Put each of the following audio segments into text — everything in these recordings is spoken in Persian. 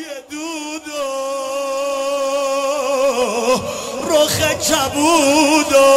دود و رخ کبود و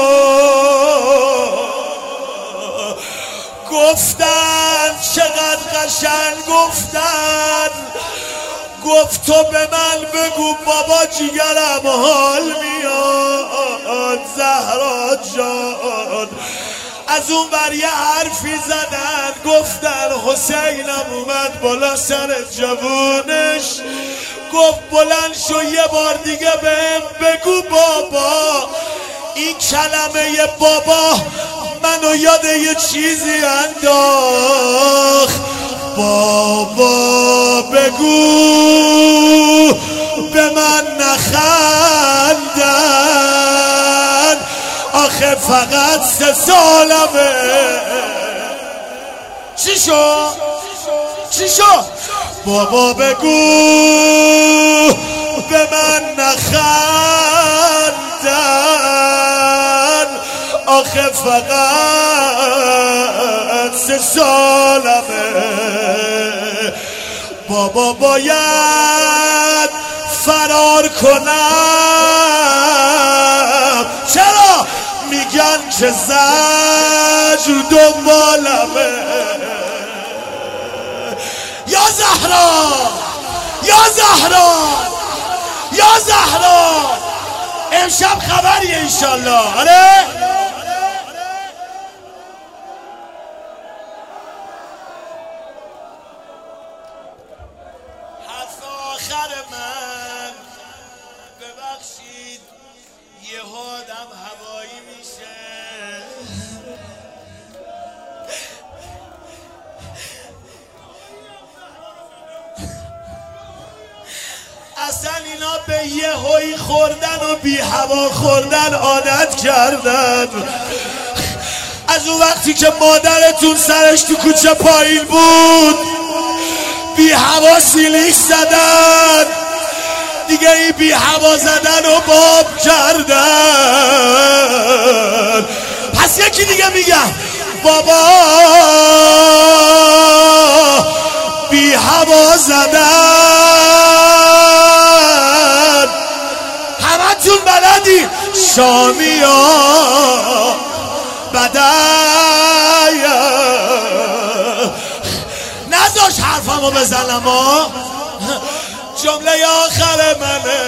گفتن چقدر قشنگ گفتن، گفت تو به من بگو بابا جیگرم حال میاد زهرا جان. از اون بر یه حرفی زدن گفتن حسینم اومد بالا سر جوونش، گفت بلند شو یه بار دیگه بهم بگو بابا. این کلمه بابا منو یاد یه چیزی انداخت. بابا بگو به من نخندن، آخه فقط 3 سالمه. چی شو؟ چی شو؟ بابا بگو به من نخندن، آخه فقط 3 سالمه. بابا باید فرار کنم، چرا؟ میگن که زجر دنبالمه. یا زهرا یا زهرا یا زهرا، امشب خبریه انشالله. آره حرف آخر من، ببخشید یه آدم هوایی میشه. اصلا اینا به یه هوی خوردن و بی هوا خوردن عادت کردن. از اون وقتی که مادرتون سرش تو کوچه پایین بود بی هوا سیلیش زدن، دیگه این بی هوا زدن و باب کردن. پس یکی دیگه میگم بابا بی هوا زدن، همتون بلدی شامی ها بدای نذاش حرفمو بزنم ها. جمله آخر منه،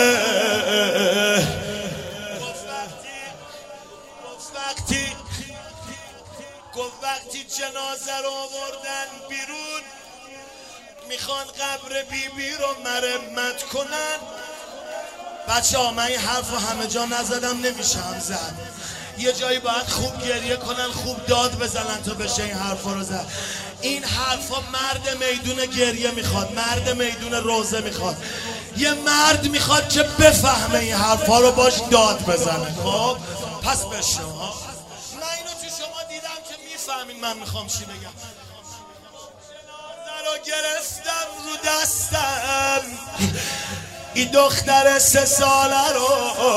گفت وقتی جنازه رو آوردن بیرون میخوان قبر بیبی رو مرمت کنن. بچه ها من این حرف رو همه جا نزدم، نمیشم زد. یه جایی باید خوب گریه کنن، خوب داد بزنن تا بشه این حرف رو زد. این حرفا مرد میدون گریه میخواد، مرد میدون روزه میخواد، یه مرد میخواد که بفهمه این حرفا رو باش داد بزنه. خب پس بشه. من اینو تو شما دیدم که میفهمین من میخوام چی بگم. جنازه رو گرفتم رو دستم، این دختر 3 ساله رو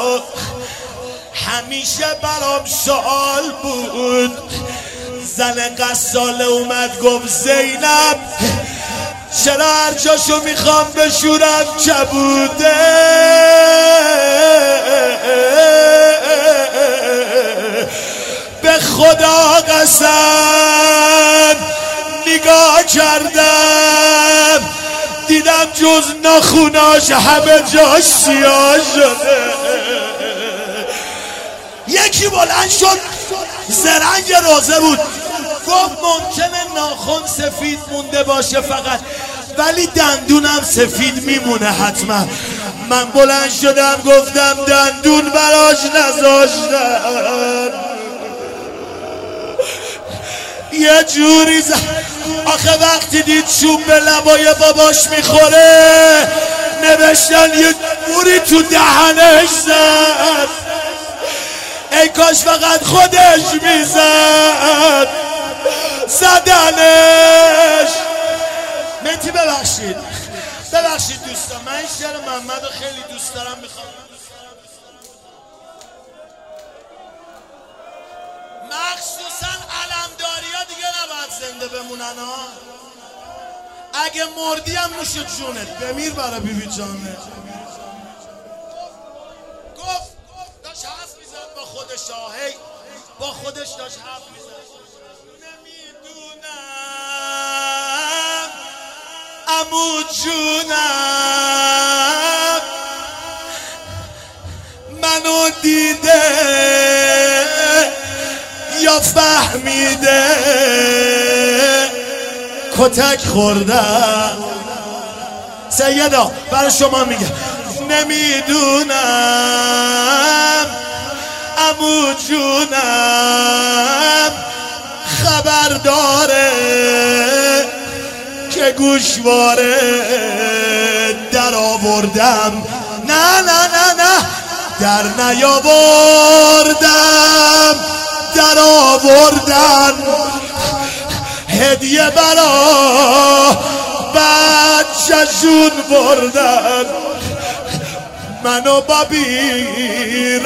همیشه برام سوال بود. زن قصاله اومد گفت زینب چرا هر جاشو میخوام بشورم کبوده. به خدا قسم نگاه کردم دیدم جز ناخوناش همه جاش سیاه شده. یکی بلند شد زرنگ روزه بود گفت ممکنه ناخن سفید مونده باشه فقط، ولی دندونم سفید میمونه حتما. من بلند شدم گفتم دندون براش نذاشتن. یه جوری آخه وقتی دید چوب به لبای باباش میخوره نوشتن یه جوری تو دهنش زد، ای کاش فقط خودش میزد زدنش. مهدی ببخشید دوستان، من این شعر محمد رو خیلی دوست دارم، میخوام مخصوصا علمداری ها دیگه نباید زنده بمونن ها. اگه مردی هم نوش جونت، بمیر برای بیبی جانه. گفت داشت حرف میزد با خودش، هی با خودش داشت حرف میزد. نمیدونم عمو جونم منو دیده یا فهمیده کتک خوردم. سیدا برای شما میگم نمیدونم عمو جونم خبر داره که گوشواره در آوردم. نه نه نه نه در نیاوردم، در آوردن هدیه برا بچه جون بردن. منو با بیرحمی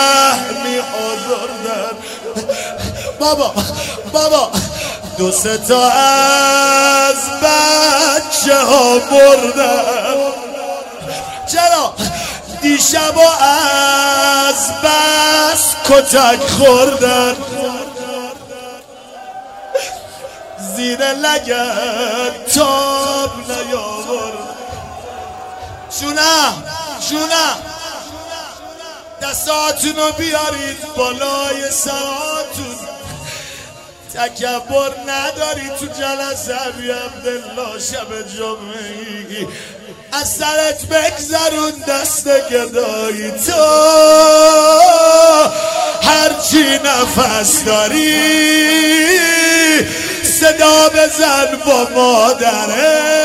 آزردن. بابا دو سه تا از بچه ها بردن. چرا؟ دیشب از بس کتک خوردن. زیر لگت تاب نیاورد. جونم دستاتونو بیارید بالای سراتون. تکبر نداری تو جلسه ابی عبدالله شب جمعه‌ای. از سرت بگذرون دست گدایی. تو هرچی نفس داری صدا بزن با مادره.